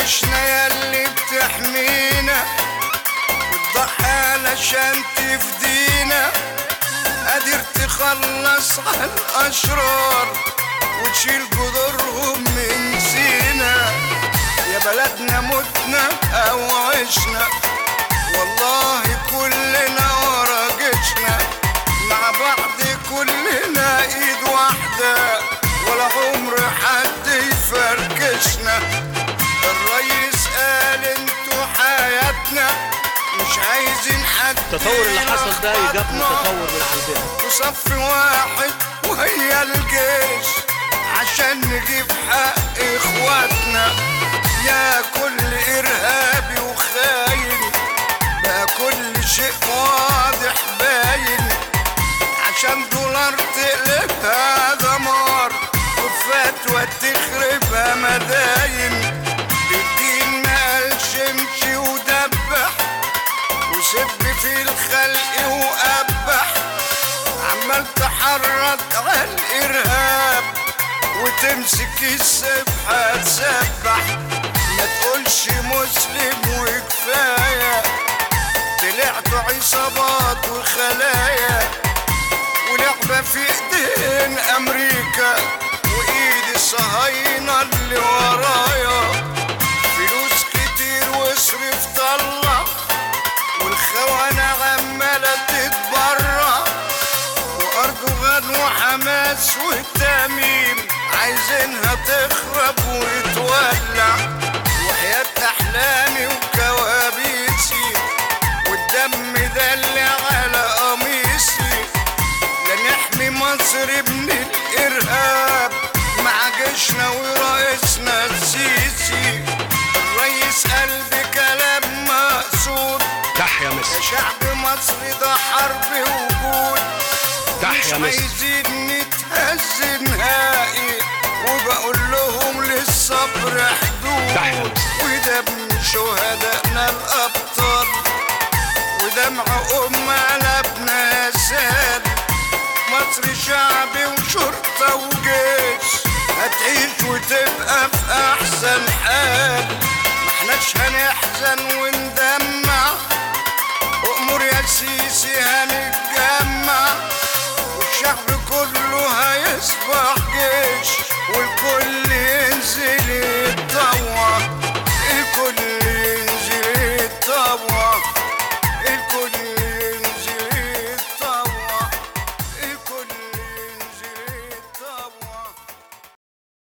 جيشنا ياللي بتحمينا وتضحي علشان تفدينا، قادر تخلص على الأشرار وتشيل جذورهم من سينا. يا بلدنا متنا أو عشنا والله كلنا ورا جيشنا، مع بعض كلنا ايد واحدة ولا عمر حد يفركشنا. الرئيس قال انتوا حياتنا مش عايزين حد التطور اللي حصل ده يجابنا تطور من عندنا، وصف واحد وهي الجيش عشان نجيب حق اخواتنا. يا كل ارهابي وخاين بقى كل شيء واضح باين، عشان دولار تقلبها دمار وفتوى تخربها مداين. الدين ما قالش امشي ودبح وسب في الخلق وقبح، عمال تحرض على الارهاب وتمسك السبحة تسبح. ما تقولش مسلم وكفاية، طلعتوا عصابات وخلايا ولعبة في ايدين امريكا وايد الصهاينة اللي ورايا. فلوس كتير واصرف طلع والخونة عمالة تتبرع، وأردوغان وحماس والتميم عايزينها تخرب وتولع. وحياة أحلامي وكوابيسي والدم ده اللي على قميصي، لنحمي مصر من الإرهاب مع جيشنا ورئيسنا السيسي. الرئيس قال بكلام مقصود تحيا مصر، يا شعب مصر ده حرب وجود، مش عايزين نتهز نهائي، وبقول لهم للصبر حدود. ودم شهدائنا الأبطال ودمع أمنا ابنها سال. مصر شعبي وشرطة وجيش هتعيش وتبقى في أحسن حال، محناش هنحزن